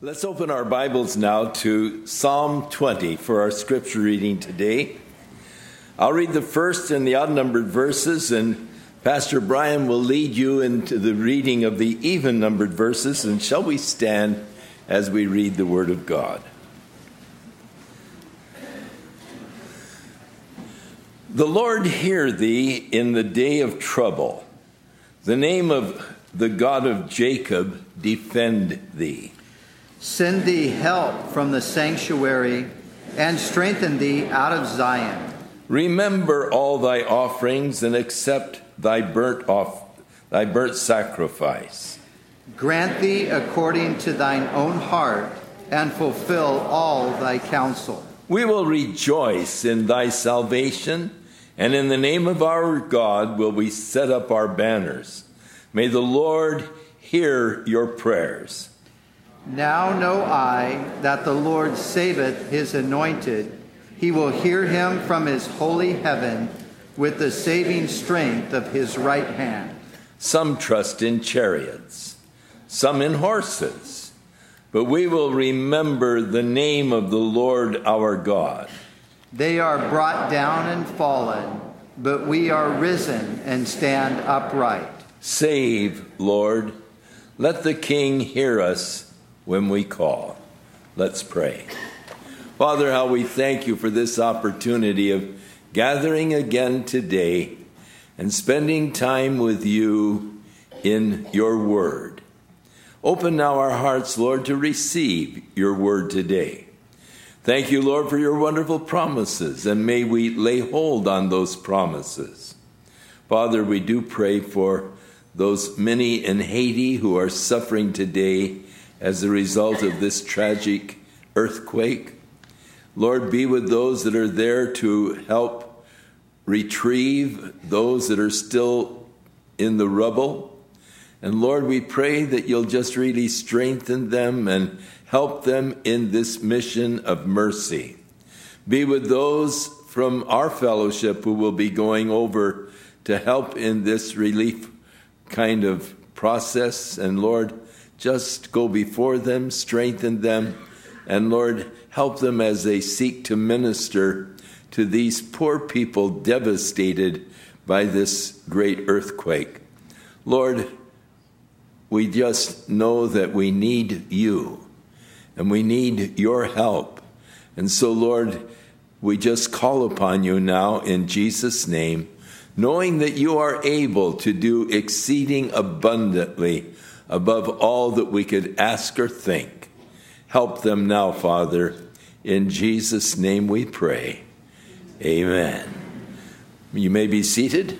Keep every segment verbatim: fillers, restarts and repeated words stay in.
Let's open our Bibles now to Psalm twenty for our scripture reading today. I'll read the first and the odd-numbered verses, and Pastor Brian will lead you into the reading of the even-numbered verses. And shall we stand as we read the Word of God? The Lord hear thee in the day of trouble. The name of the God of Jacob defend thee. Send thee help from the sanctuary, and strengthen thee out of Zion. Remember all thy offerings, and accept thy burnt off thy burnt sacrifice. Grant thee according to thine own heart, and fulfill all thy counsel. We will rejoice in thy salvation, and in the name of our God will we set up our banners. May the Lord hear your prayers. Now know I that the Lord saveth his anointed. He will hear him from his holy heaven with the saving strength of his right hand. Some trust in chariots, some in horses, but we will remember the name of the Lord our God. They are brought down and fallen, but we are risen and stand upright. Save, Lord. Let the King hear us when we call. Let's pray. Father, how we thank you for this opportunity of gathering again today and spending time with you in your word. Open now our hearts, Lord, to receive your word today. Thank you, Lord, for your wonderful promises, and may we lay hold on those promises. Father, we do pray for those many in Haiti who are suffering today as a result of this tragic earthquake. Lord, be with those that are there to help retrieve those that are still in the rubble. And Lord, we pray that you'll just really strengthen them and help them in this mission of mercy. Be with those from our fellowship who will be going over to help in this relief kind of process. And Lord, just go before them, strengthen them, and Lord, help them as they seek to minister to these poor people devastated by this great earthquake. Lord, we just know that we need you, and we need your help. And so, Lord, we just call upon you now in Jesus' name, knowing that you are able to do exceeding abundantly above all that we could ask or think. Help them now, Father. In Jesus' name we pray. Amen. You may be seated.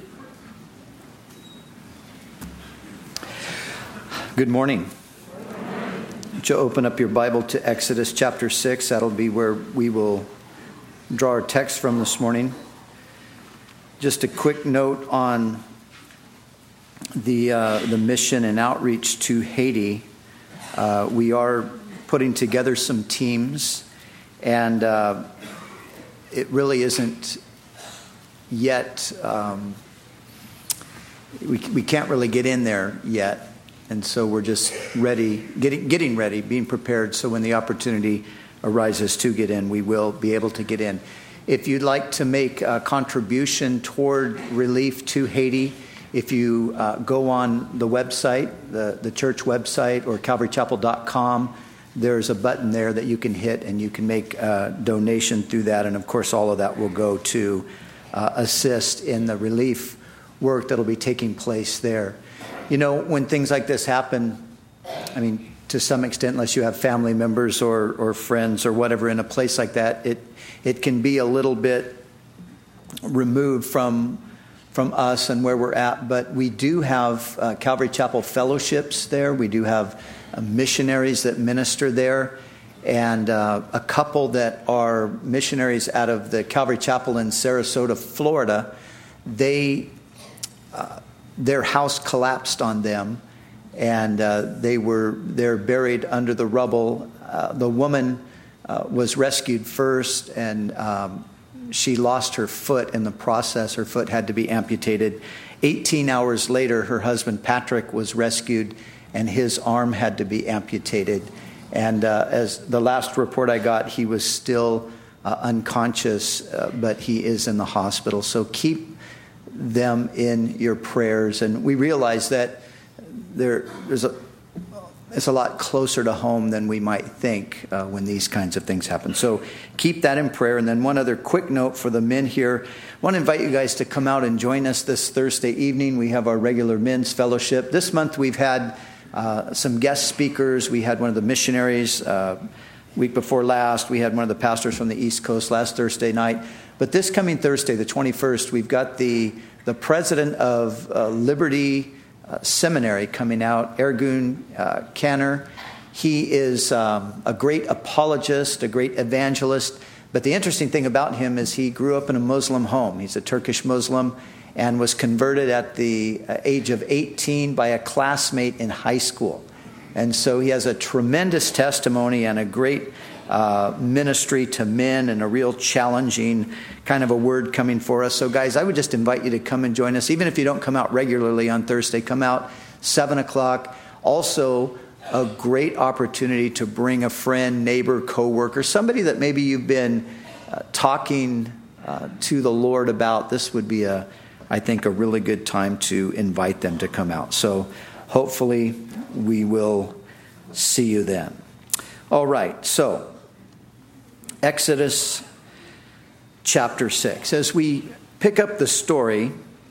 Good morning. Would you open up your Bible to Exodus chapter six? That'll be where we will draw our text from this morning. Just a quick note on the uh, the mission and outreach to Haiti. Uh, we are putting together some teams, and uh, it really isn't yet, um, we, we can't really get in there yet. And so we're just ready, getting, getting ready, being prepared. So when the opportunity arises to get in, we will be able to get in. If you'd like to make a contribution toward relief to Haiti, if you uh, go on the website, the, the church website, or calvary chapel dot com, there's a button there that you can hit, and you can make a donation through that. And, of course, all of that will go to uh, assist in the relief work that will be taking place there. You know, when things like this happen, I mean, to some extent, unless you have family members or, or friends or whatever in a place like that, it it can be a little bit removed from from us and where we're at. But we do have uh, Calvary Chapel fellowships there. We do have uh, missionaries that minister there, and uh, a couple that are missionaries out of the Calvary Chapel in Sarasota, Florida. They uh, their house collapsed on them, and uh, they were they're buried under the rubble. Uh, the woman uh, was rescued first, and um, she lost her foot in the process. Her foot had to be amputated. eighteen hours later, her husband Patrick was rescued, and his arm had to be amputated. And uh, as the last report I got, he was still uh, unconscious, uh, but he is in the hospital. So keep them in your prayers. And we realize that there, there's a, it's a lot closer to home than we might think uh, when these kinds of things happen. So keep that in prayer. And then one other quick note for the men here. I want to invite you guys to come out and join us this Thursday evening. We have our regular men's fellowship. This month we've had uh, some guest speakers. We had one of the missionaries uh, week before last. We had one of the pastors from the East Coast last Thursday night. But this coming Thursday, the twenty-first, we've got the, the president of uh, Liberty Uh, seminary coming out, Ergun uh, Canner. He is um, a great apologist, a great evangelist. But the interesting thing about him is he grew up in a Muslim home. He's a Turkish Muslim and was converted at the age of eighteen by a classmate in high school. And so he has a tremendous testimony and a great uh, ministry to men and a real challenging kind of a word coming for us. So guys, I would just invite you to come and join us. Even if you don't come out regularly on Thursday, come out seven o'clock. Also, a great opportunity to bring a friend, neighbor, coworker, somebody that maybe you've been uh, talking uh, to the Lord about. This would be, a, I think, a really good time to invite them to come out. So hopefully we will see you then. All right, so Exodus chapter six. As we pick up the story,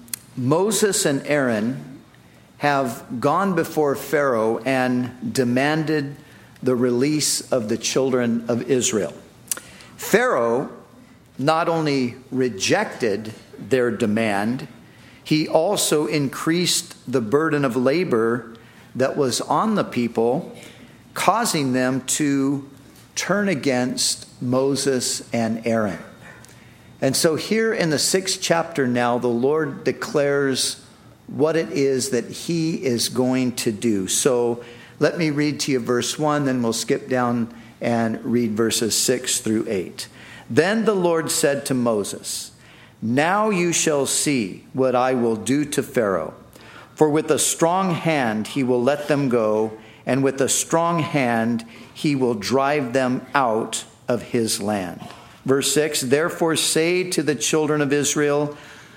Moses and Aaron have gone before Pharaoh and demanded the release of the children of Israel. Pharaoh not only rejected their demand, he also increased the burden of labor that was on the people, causing them to turn against Moses and Aaron. And so here in the sixth chapter now, the Lord declares what it is that he is going to do. So let me read to you verse one, then we'll skip down and read verses six through eight. Then the Lord said to Moses, "Now you shall see what I will do to Pharaoh. For with a strong hand he will let them go, and with a strong hand he will drive them out of his land." Verse six, "Therefore say to the children of Israel,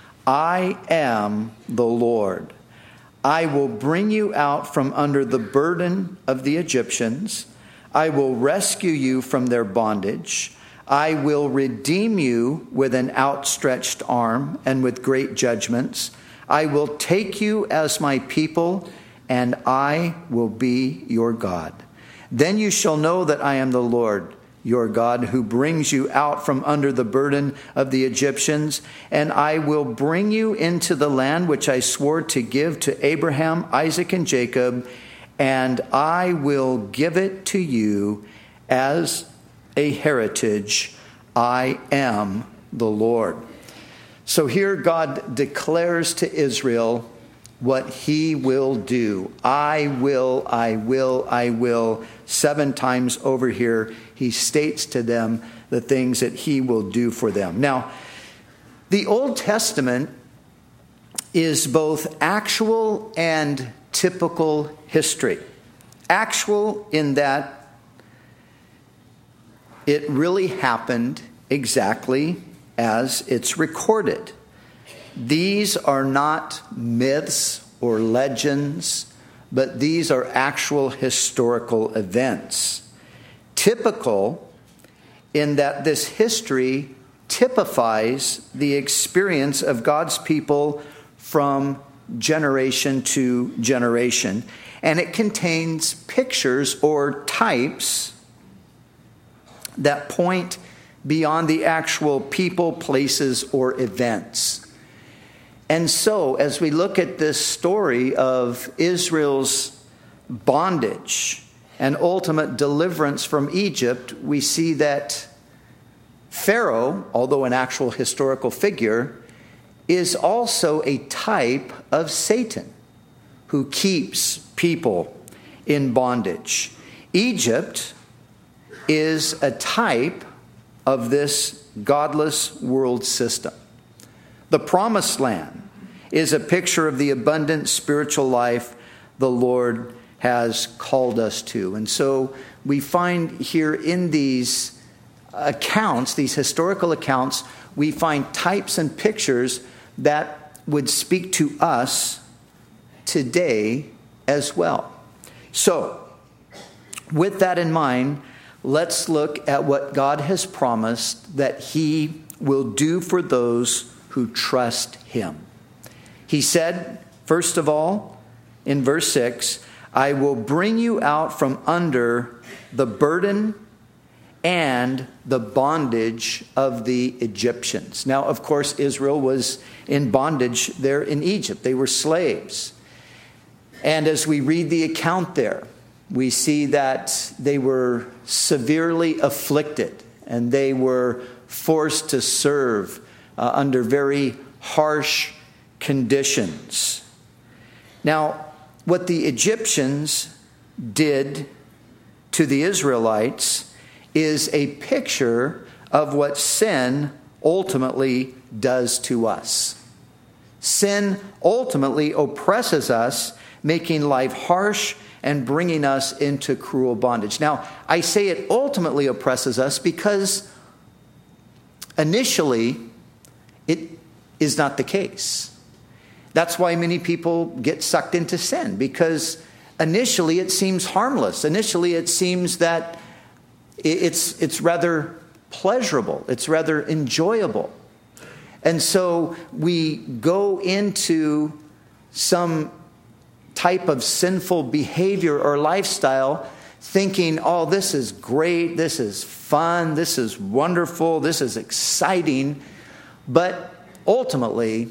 I am the Lord. I will bring you out from under the burden of the Egyptians. I will rescue you from their bondage. I will redeem you with an outstretched arm and with great judgments. I will take you as my people, and I will be your God. Then you shall know that I am the Lord, your God, who brings you out from under the burden of the Egyptians, and I will bring you into the land which I swore to give to Abraham, Isaac, and Jacob, and I will give it to you as a heritage. I am the Lord." So here God declares to Israel what he will do. I will, I will, I will. Seven times over here, he states to them the things that he will do for them. Now, the Old Testament is both actual and typical history. Actual in that it really happened exactly as it's recorded. These are not myths or legends, but these are actual historical events. Typical in that this history typifies the experience of God's people from generation to generation. And it contains pictures or types that point beyond the actual people, places, or events. And so, as we look at this story of Israel's bondage and ultimate deliverance from Egypt, we see that Pharaoh, although an actual historical figure, is also a type of Satan who keeps people in bondage. Egypt is a type of this godless world system. The promised land is a picture of the abundant spiritual life the Lord has called us to. And so we find here in these accounts, these historical accounts, we find types and pictures that would speak to us today as well. So, with that in mind, let's look at what God has promised that he will do for those who trust him. He said, first of all, in verse six, I will bring you out from under the burden and the bondage of the Egyptians. Now, of course, Israel was in bondage there in Egypt. They were slaves. And as we read the account there, we see that they were severely afflicted and they were forced to serve uh, under very harsh conditions. Now, what the Egyptians did to the Israelites is a picture of what sin ultimately does to us. Sin ultimately oppresses us, making life harsh and bringing us into cruel bondage. Now, I say it ultimately oppresses us because initially it is not the case. That's why many people get sucked into sin, because initially it seems harmless. Initially it seems that it's, it's rather pleasurable. It's rather enjoyable. And so we go into some type of sinful behavior or lifestyle thinking, oh, this is great, this is fun, this is wonderful, this is exciting. But ultimately,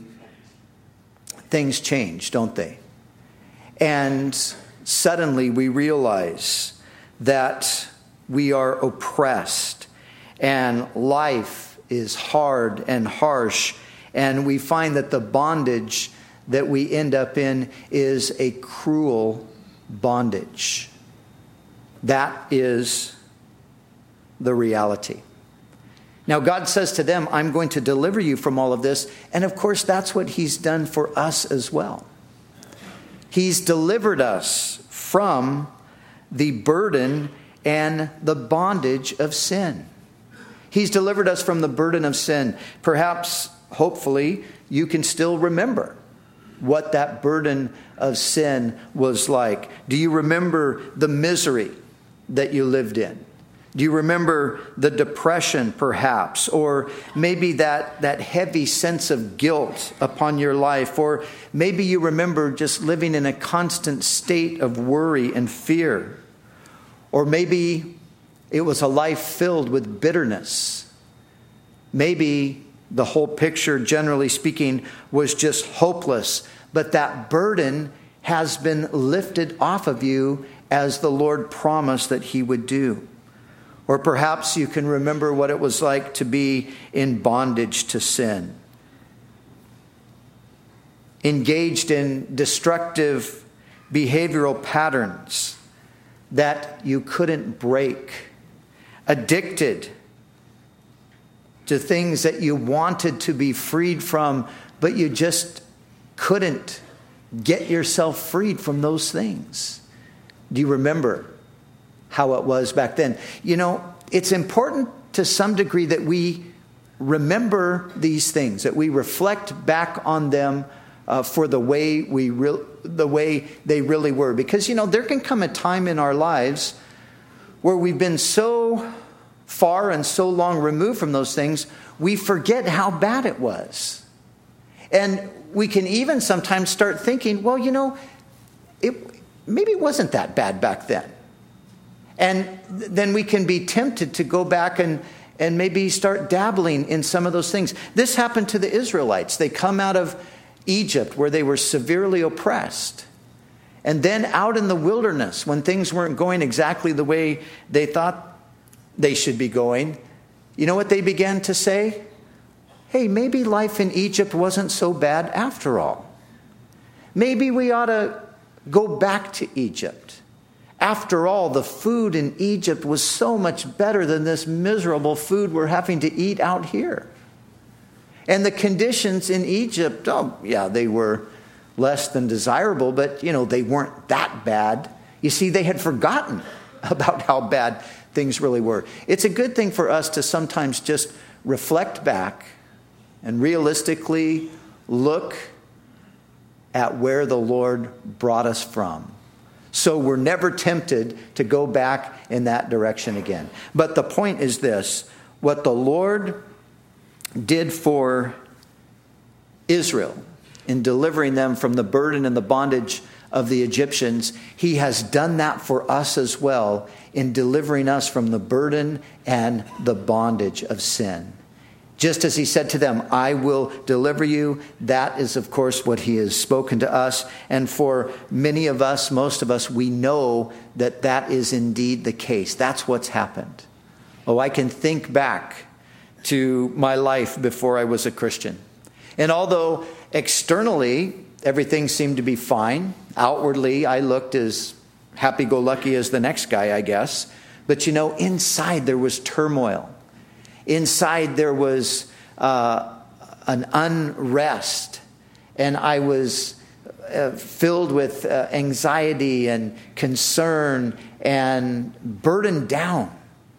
things change, don't they? And suddenly we realize that we are oppressed and life is hard and harsh, and we find that the bondage that we end up in is a cruel bondage. That is the reality. Now, God says to them, I'm going to deliver you from all of this. And of course, that's what he's done for us as well. He's delivered us from the burden and the bondage of sin. He's delivered us from the burden of sin. Perhaps, hopefully, you can still remember what that burden of sin was like. Do you remember the misery that you lived in? Do you remember the depression, perhaps? Or maybe that, that heavy sense of guilt upon your life? Or maybe you remember just living in a constant state of worry and fear? Or maybe it was a life filled with bitterness. Maybe the whole picture, generally speaking, was just hopeless. But that burden has been lifted off of you as the Lord promised that he would do. Or perhaps you can remember what it was like to be in bondage to sin. Engaged in destructive behavioral patterns that you couldn't break. Addicted to things that you wanted to be freed from, but you just couldn't get yourself freed from those things. Do you remember how it was back then? You know, it's important to some degree that we remember these things, that we reflect back on them uh, for the way we re- the way they really were. Because, you know, there can come a time in our lives where we've been so far and so long removed from those things, we forget how bad it was. And we can even sometimes start thinking, well, you know, it maybe it wasn't that bad back then. And then we can be tempted to go back and, and maybe start dabbling in some of those things. This happened to the Israelites. They come out of Egypt where they were severely oppressed. And then out in the wilderness, when things weren't going exactly the way they thought they should be going, you know what they began to say? Hey, maybe life in Egypt wasn't so bad after all. Maybe we ought to go back to Egypt. After all, the food in Egypt was so much better than this miserable food we're having to eat out here. And the conditions in Egypt, oh, yeah, they were less than desirable, but, you know, they weren't that bad. You see, they had forgotten about how bad things really were. It's a good thing for us to sometimes just reflect back and realistically look at where the Lord brought us from, so we're never tempted to go back in that direction again. But the point is this: what the Lord did for Israel in delivering them from the burden and the bondage of the Egyptians, he has done that for us as well in delivering us from the burden and the bondage of sin. Just as he said to them, I will deliver you. That is, of course, what he has spoken to us. And for many of us, most of us, we know that that is indeed the case. That's what's happened. Oh, I can think back to my life before I was a Christian. And although externally everything seemed to be fine, outwardly I looked as happy-go-lucky as the next guy, I guess. But you know, inside there was turmoil. Inside there was uh, an unrest, and I was uh, filled with uh, anxiety and concern and burdened down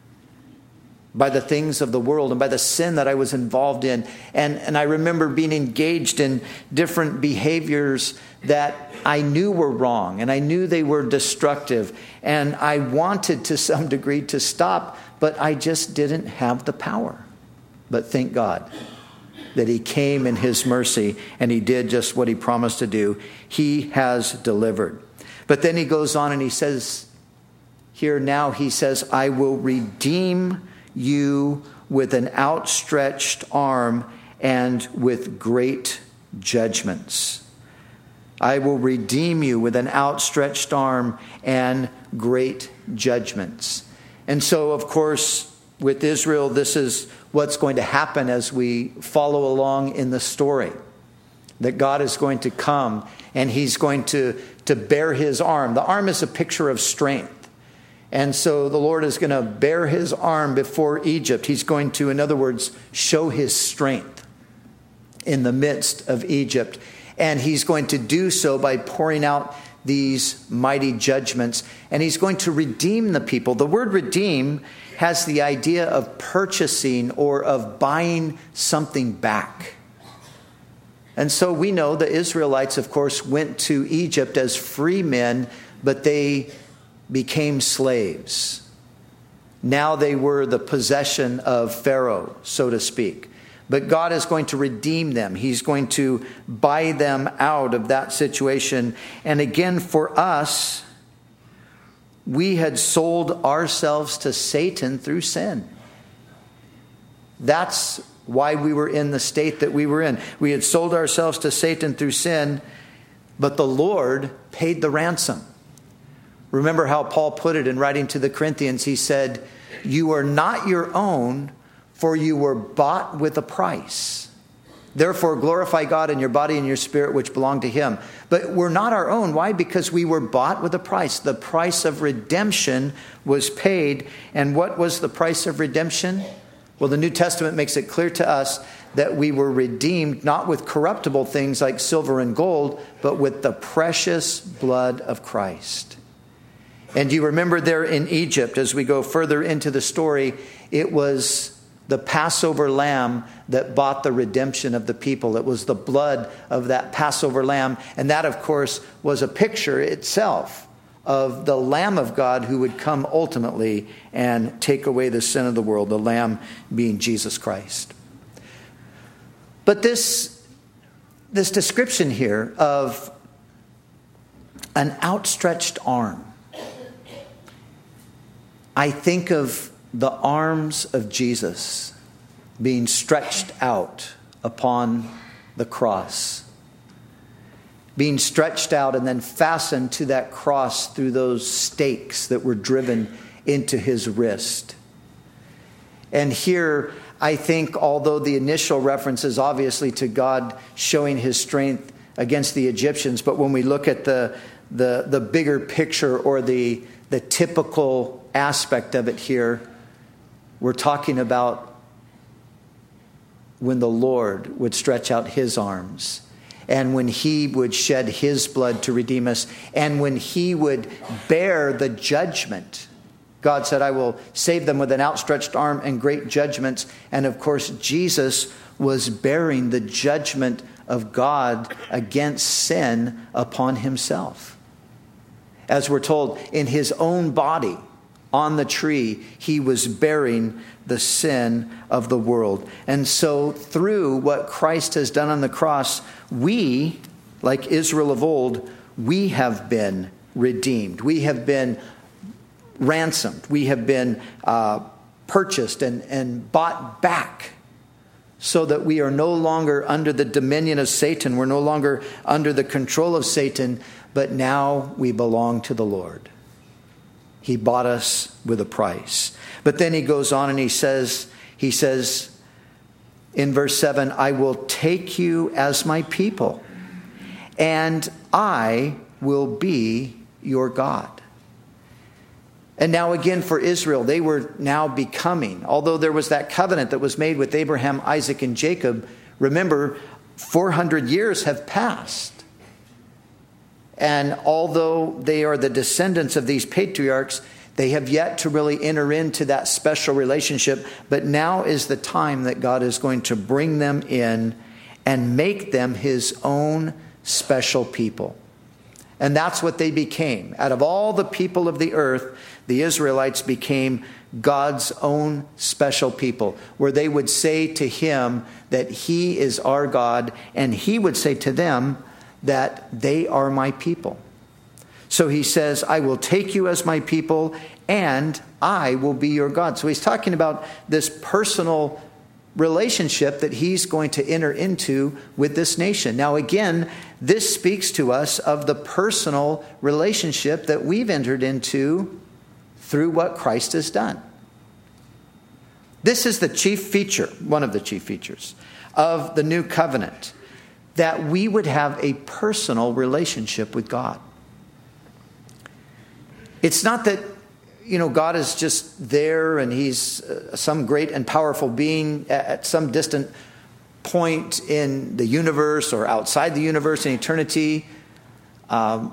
by the things of the world and by the sin that I was involved in. And, and I remember being engaged in different behaviors that I knew were wrong, and I knew they were destructive, and I wanted to some degree to stop, but I just didn't have the power. But thank God that he came in his mercy and he did just what he promised to do. He has delivered. But then he goes on and he says, here now he says, I will redeem you with an outstretched arm and with great judgments. I will redeem you with an outstretched arm and great judgments. And so, of course, with Israel, this is what's going to happen as we follow along in the story. That God is going to come and he's going to, to bear his arm. The arm is a picture of strength. And so the Lord is going to bear his arm before Egypt. He's going to, in other words, show his strength in the midst of Egypt. And he's going to do so by pouring out these mighty judgments. And he's going to redeem the people. The word redeem has the idea of purchasing or of buying something back. And so we know the Israelites, of course, went to Egypt as free men, but they became slaves. Now they were the possession of Pharaoh, so to speak. But God is going to redeem them. He's going to buy them out of that situation. And again, for us, we had sold ourselves to Satan through sin. That's why we were in the state that we were in. We had sold ourselves to Satan through sin, but the Lord paid the ransom. Remember how Paul put it in writing to the Corinthians. He said, you are not your own, for you were bought with a price. Therefore, glorify God in your body and your spirit, which belong to him. But we're not our own. Why? Because we were bought with a price. The price of redemption was paid. And what was the price of redemption? Well, the New Testament makes it clear to us that we were redeemed not with corruptible things like silver and gold, but with the precious blood of Christ. And you remember there in Egypt, as we go further into the story, it was the Passover lamb that bought the redemption of the people. It was the blood of that Passover lamb. And that, of course, was a picture itself of the Lamb of God who would come ultimately and take away the sin of the world, the Lamb being Jesus Christ. But this, this description here of an outstretched arm, I think of the arms of Jesus being stretched out upon the cross. Being stretched out and then fastened to that cross through those stakes that were driven into his wrist. And here, I think, although the initial reference is obviously to God showing his strength against the Egyptians, but when we look at the, the, the bigger picture or the, the typical aspect of it here, we're talking about when the Lord would stretch out his arms and when he would shed his blood to redeem us and when he would bear the judgment God said, I will save them with an outstretched arm and great judgments. And of course, Jesus was bearing the judgment of God against sin upon himself. As we're told, in his own body on the tree, he was bearing the sin of the world. And so through what Christ has done on the cross, we, like Israel of old, we have been redeemed. We have been ransomed. We have been uh, purchased and, and bought back so that we are no longer under the dominion of Satan. We're no longer under the control of Satan, but now we belong to the Lord. He bought us with a price. But then he goes on and he says, he says in verse seven, I will take you as my people, and I will be your God. And now again for Israel, they were now becoming, although there was that covenant that was made with Abraham, Isaac, and Jacob, remember, four hundred years have passed. And although they are the descendants of these patriarchs, they have yet to really enter into that special relationship. But now is the time that God is going to bring them in and make them his own special people. And that's what they became. Out of all the people of the earth, the Israelites became God's own special people, where they would say to him that he is our God, and he would say to them that they are my people. So he says, I will take you as my people, and I will be your God. So he's talking about this personal relationship that he's going to enter into with this nation. Now again, this speaks to us of the personal relationship that we've entered into through what Christ has done. This is the chief feature, one of the chief features of the new covenant, that we would have a personal relationship with God. It's not that, you know, God is just there and he's some great and powerful being at some distant point in the universe or outside the universe in eternity. Um,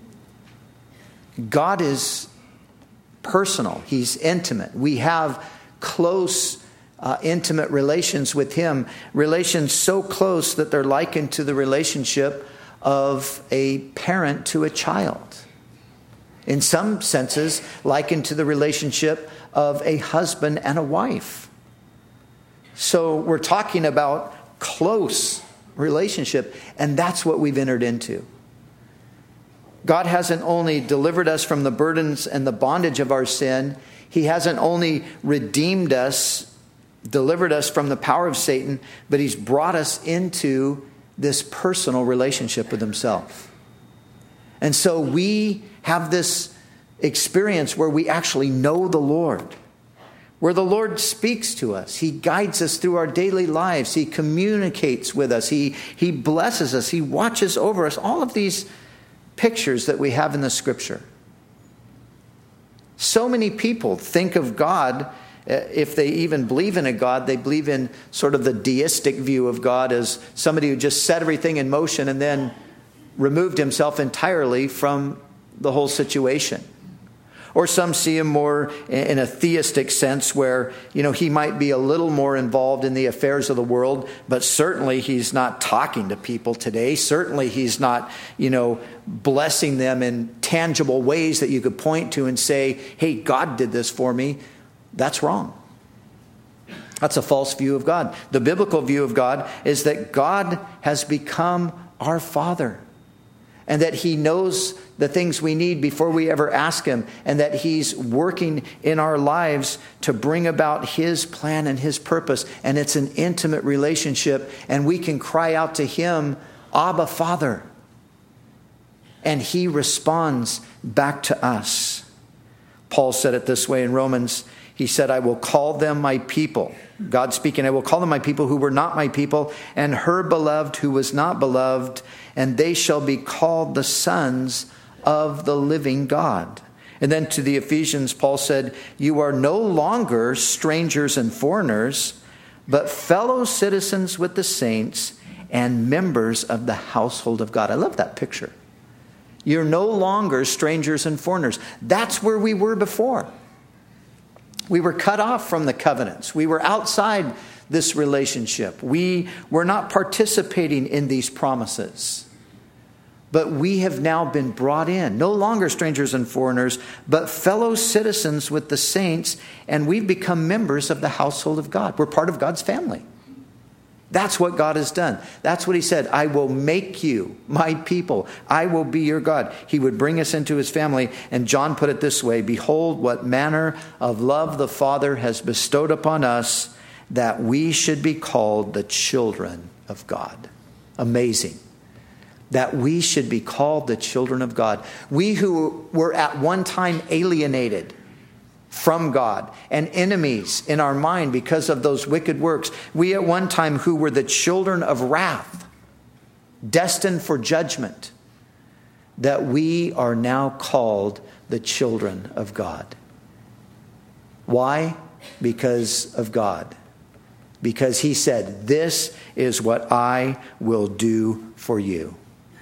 God is personal. He's intimate. We have close, uh, intimate relations with him. Relations so close that they're likened to the relationship of a parent to a child. In some senses, likened to the relationship of a husband and a wife. So we're talking about close relationship, and that's what we've entered into. God hasn't only delivered us from the burdens and the bondage of our sin, he hasn't only redeemed us, delivered us from the power of Satan, but he's brought us into this personal relationship with himself. And so we have this experience where we actually know the Lord, where the Lord speaks to us. He guides us through our daily lives. He communicates with us. He, he blesses us. He watches over us. All of these pictures that we have in the scripture. So many people think of God, if they even believe in a God, they believe in sort of the deistic view of God as somebody who just set everything in motion and then removed himself entirely from the whole situation. Or some see him more in a theistic sense where, you know, he might be a little more involved in the affairs of the world, but certainly he's not talking to people today. Certainly he's not, you know, blessing them in tangible ways that you could point to and say, hey, God did this for me. That's wrong. That's a false view of God. The biblical view of God is that God has become our Father, and that he knows the things we need before we ever ask him, and that he's working in our lives to bring about his plan and his purpose. And it's an intimate relationship, and we can cry out to him, Abba, Father. And he responds back to us. Paul said it this way in Romans. He said, I will call them my people. God speaking, I will call them my people who were not my people, and her beloved who was not beloved, and they shall be called the sons of the living God. And then to the Ephesians, Paul said, you are no longer strangers and foreigners, but fellow citizens with the saints and members of the household of God. I love that picture. You're no longer strangers and foreigners. That's where we were before. We were cut off from the covenants. We were outside this relationship. We were not participating in these promises. But we have now been brought in, no longer strangers and foreigners, but fellow citizens with the saints, and we've become members of the household of God. We're part of God's family. That's what God has done. That's what he said. I will make you my people. I will be your God. He would bring us into his family. And John put it this way, behold, what manner of love the Father has bestowed upon us, that we should be called the children of God. Amazing. That we should be called the children of God. We who were at one time alienated from God and enemies in our mind because of those wicked works. We at one time who were the children of wrath, destined for judgment, that we are now called the children of God. Why? Because of God. Because he said, this is what I will do for you.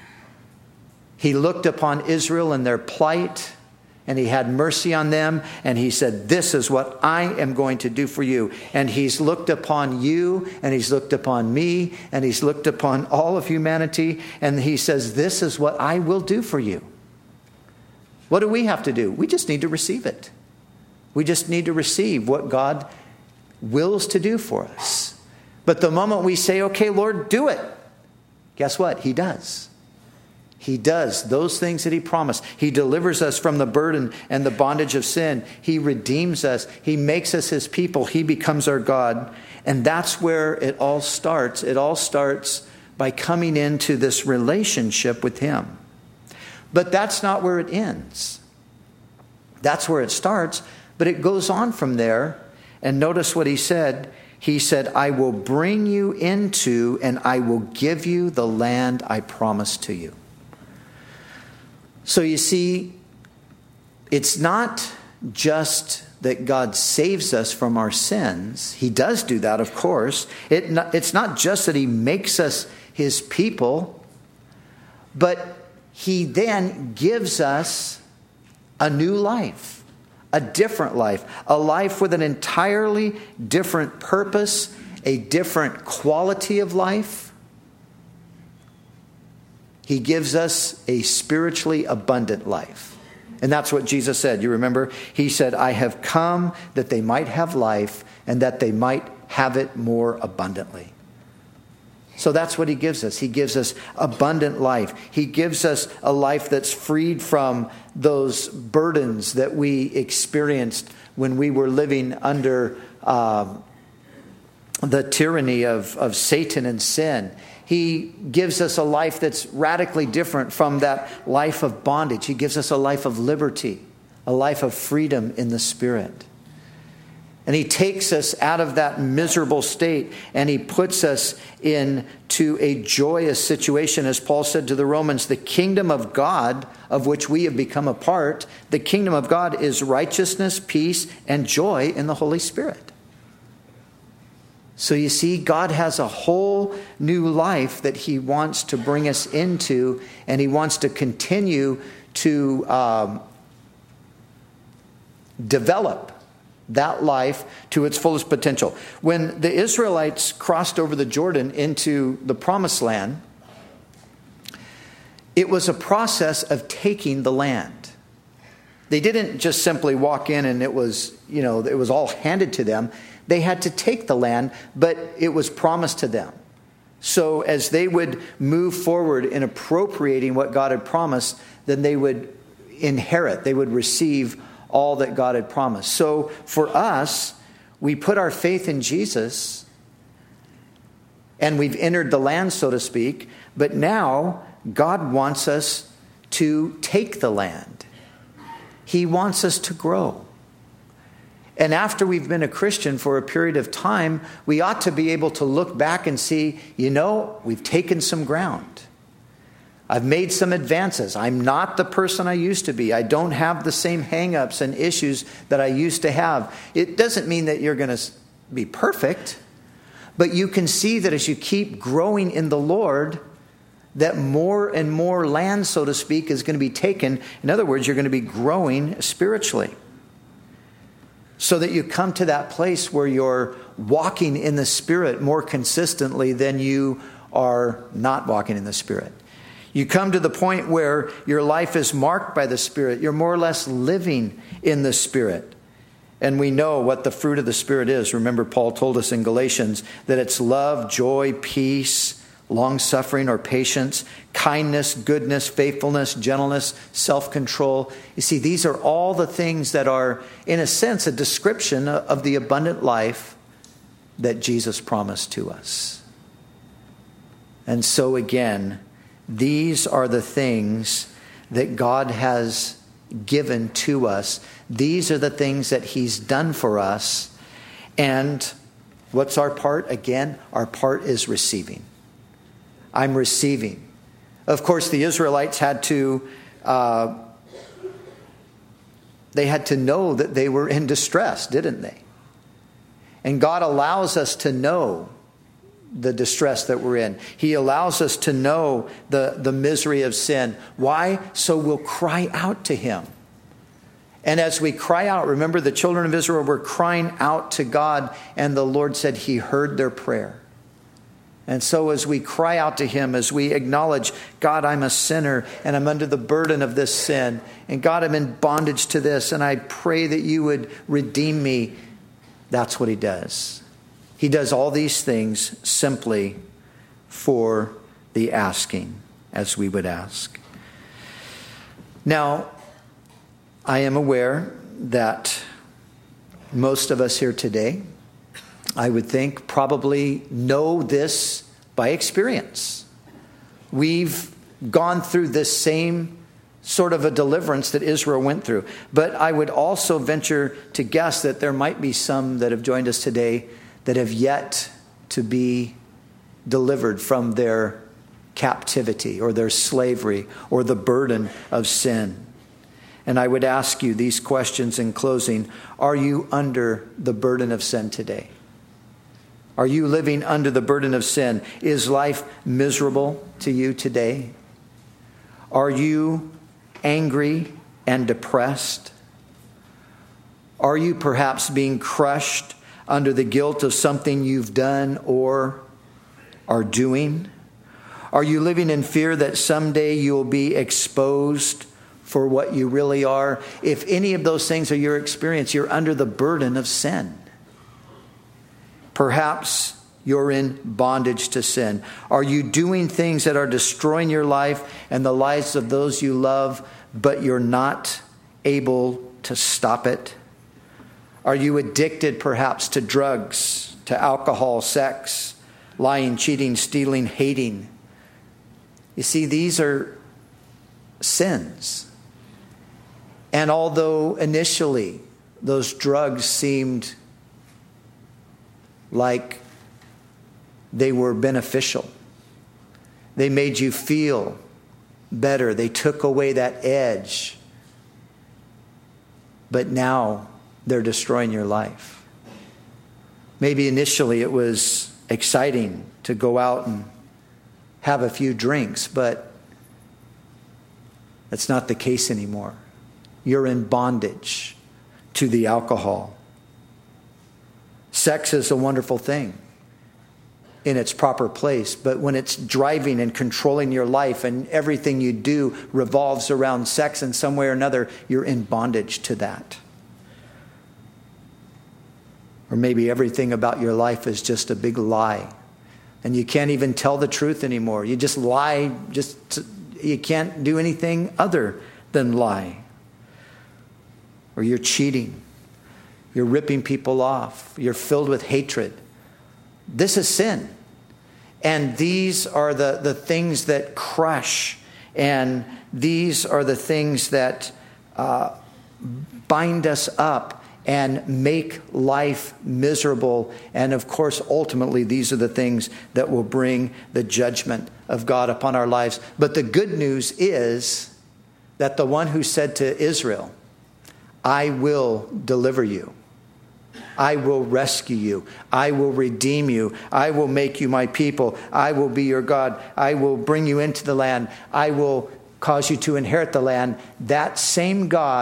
He looked upon Israel and their plight, and he had mercy on them, and he said, this is what I am going to do for you. And he's looked upon you, and he's looked upon me, and he's looked upon all of humanity, and he says, this is what I will do for you. What do we have to do? We just need to receive it. We just need to receive what God wills to do for us. But the moment we say, okay, Lord, do it, guess what? He does. He does those things that he promised. He delivers us from the burden and the bondage of sin. He redeems us. He makes us his people. He becomes our God. And that's where it all starts. It all starts by coming into this relationship with him. But that's not where it ends. That's where it starts. But it goes on from there. And notice what he said. He said, I will bring you into and I will give you the land I promised to you. So you see, it's not just that God saves us from our sins. He does do that, of course. It not, it's not just that he makes us his people, but he then gives us a new life, a different life, a life with an entirely different purpose, a different quality of life. He gives us a spiritually abundant life. And that's what Jesus said. You remember? He said, I have come that they might have life and that they might have it more abundantly. So that's what he gives us. He gives us abundant life. He gives us a life that's freed from those burdens that we experienced when we were living under uh, the tyranny of, of Satan and sin. He gives us a life that's radically different from that life of bondage. He gives us a life of liberty, a life of freedom in the Spirit. And he takes us out of that miserable state and he puts us into a joyous situation. As Paul said to the Romans, the kingdom of God, of which we have become a part, the kingdom of God is righteousness, peace, and joy in the Holy Spirit. So you see, God has a whole new life that he wants to bring us into, and he wants to continue to um, develop that life to its fullest potential. When the Israelites crossed over the Jordan into the Promised Land, it was a process of taking the land. They didn't just simply walk in and it was, you know, it was all handed to them. They had to take the land, but it was promised to them. So as they would move forward in appropriating what God had promised, then they would inherit, they would receive all that God had promised. So for us, we put our faith in Jesus and we've entered the land, so to speak, but now God wants us to take the land. He wants us to grow. And after we've been a Christian for a period of time, we ought to be able to look back and see, you know, we've taken some ground. I've made some advances. I'm not the person I used to be. I don't have the same hang-ups and issues that I used to have. It doesn't mean that you're going to be perfect, but you can see that as you keep growing in the Lord, that more and more land, so to speak, is going to be taken. In other words, you're going to be growing spiritually. so that you come to that place where you're walking in the Spirit more consistently than you are not walking in the Spirit. You come to the point where your life is marked by the Spirit. You're more or less living in the Spirit. And we know what the fruit of the Spirit is. Remember, Paul told us in Galatians that it's love, joy, peace, long-suffering or patience, kindness, goodness, faithfulness, gentleness, self-control. You see, these are all the things that are, in a sense, a description of the abundant life that Jesus promised to us. And so again, these are the things that God has given to us. These are the things that He's done for us. And what's our part? Again, our part is receiving. I'm receiving. Of course, the Israelites had to, uh, they had to know that they were in distress, didn't they? And God allows us to know the distress that we're in. He allows us to know the, the misery of sin. Why? So we'll cry out to Him. And as we cry out, remember the children of Israel were crying out to God, and the Lord said He heard their prayer. And so as we cry out to Him, as we acknowledge, God, I'm a sinner and I'm under the burden of this sin. And God, I'm in bondage to this, and I pray that you would redeem me. That's what He does. He does all these things simply for the asking, as we would ask. Now, I am aware that most of us here today, I would think, probably know this by experience. We've gone through this same sort of a deliverance that Israel went through. But I would also venture to guess that there might be some that have joined us today that have yet to be delivered from their captivity or their slavery or the burden of sin. And I would ask you these questions in closing. Are you under the burden of sin today? Are you living under the burden of sin? Is life miserable to you today? Are you angry and depressed? Are you perhaps being crushed under the guilt of something you've done or are doing? Are you living in fear that someday you'll be exposed for what you really are? If any of those things are your experience, you're under the burden of sin. Perhaps you're in bondage to sin. Are you doing things that are destroying your life and the lives of those you love, but you're not able to stop it? Are you addicted perhaps to drugs, to alcohol, sex, lying, cheating, stealing, hating? You see, these are sins. And although initially those drugs seemed like they were beneficial, they made you feel better, they took away that edge, but now they're destroying your life. Maybe initially it was exciting to go out and have a few drinks, but that's not the case anymore. You're in bondage to the alcohol. Sex is a wonderful thing in its proper place, but when it's driving and controlling your life and everything you do revolves around sex in some way or another, you're in bondage to that. Or maybe everything about your life is just a big lie, and you can't even tell the truth anymore. You just lie, just to, you can't do anything other than lie. Or you're cheating. You're ripping people off. You're filled with hatred. This is sin. And these are the, the things that crush. And these are the things that uh, bind us up and make life miserable. And of course, ultimately, these are the things that will bring the judgment of God upon our lives. But the good news is that the one who said to Israel, I will deliver you. I will rescue you. I will redeem you. I will make you my people. I will be your God. I will bring you into the land. I will cause you to inherit the land. That same God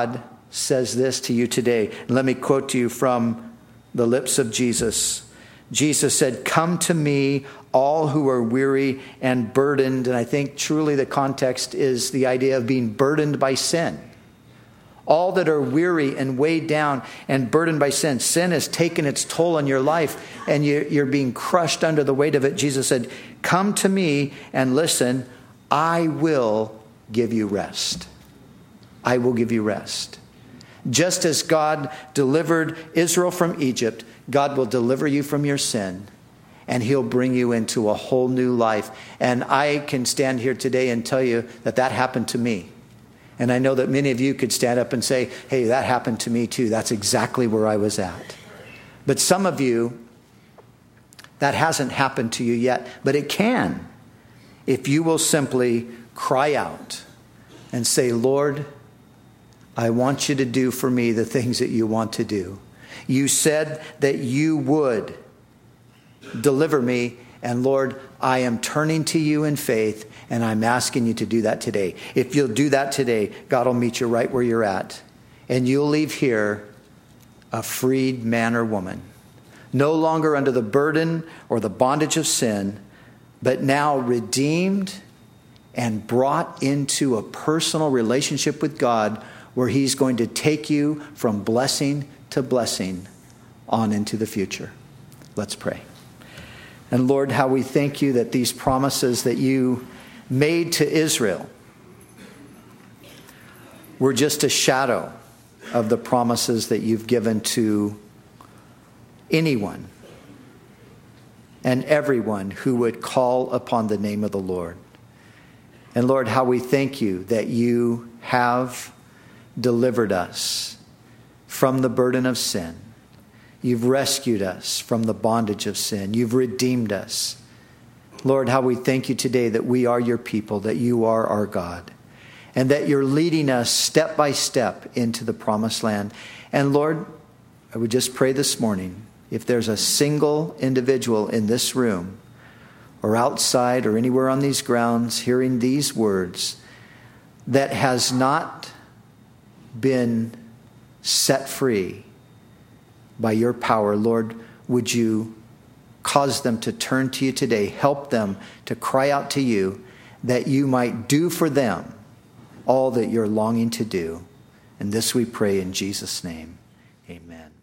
says this to you today. Let me quote to you from the lips of Jesus. Jesus said, "Come to me, all who are weary and burdened." And I think truly the context is the idea of being burdened by sin. All that are weary and weighed down and burdened by sin. Sin has taken its toll on your life and you're being crushed under the weight of it. Jesus said, "Come to me and listen, I will give you rest." I will give you rest. Just as God delivered Israel from Egypt, God will deliver you from your sin, and he'll bring you into a whole new life. And I can stand here today and tell you that that happened to me. And I know that many of you could stand up and say, "Hey, that happened to me too. That's exactly where I was at." But some of you, that hasn't happened to you yet, but it can if you will simply cry out and say, "Lord, I want you to do for me the things that you want to do. You said that you would deliver me, and Lord, I am turning to you in faith, and I'm asking you to do that today." If you'll do that today, God will meet you right where you're at, and you'll leave here a freed man or woman, no longer under the burden or the bondage of sin, but now redeemed and brought into a personal relationship with God, where he's going to take you from blessing to blessing on into the future. Let's pray. And Lord, how we thank you that these promises that you made to Israel were just a shadow of the promises that you've given to anyone and everyone who would call upon the name of the Lord. And Lord, how we thank you that you have delivered us from the burden of sin. You've rescued us from the bondage of sin. You've redeemed us. Lord, how we thank you today that we are your people, that you are our God, and that you're leading us step by step into the promised land. And Lord, I would just pray this morning, if there's a single individual in this room or outside or anywhere on these grounds hearing these words that has not been set free by your power, Lord, would you cause them to turn to you today? Help them to cry out to you that you might do for them all that you're longing to do. And this we pray in Jesus' name. Amen.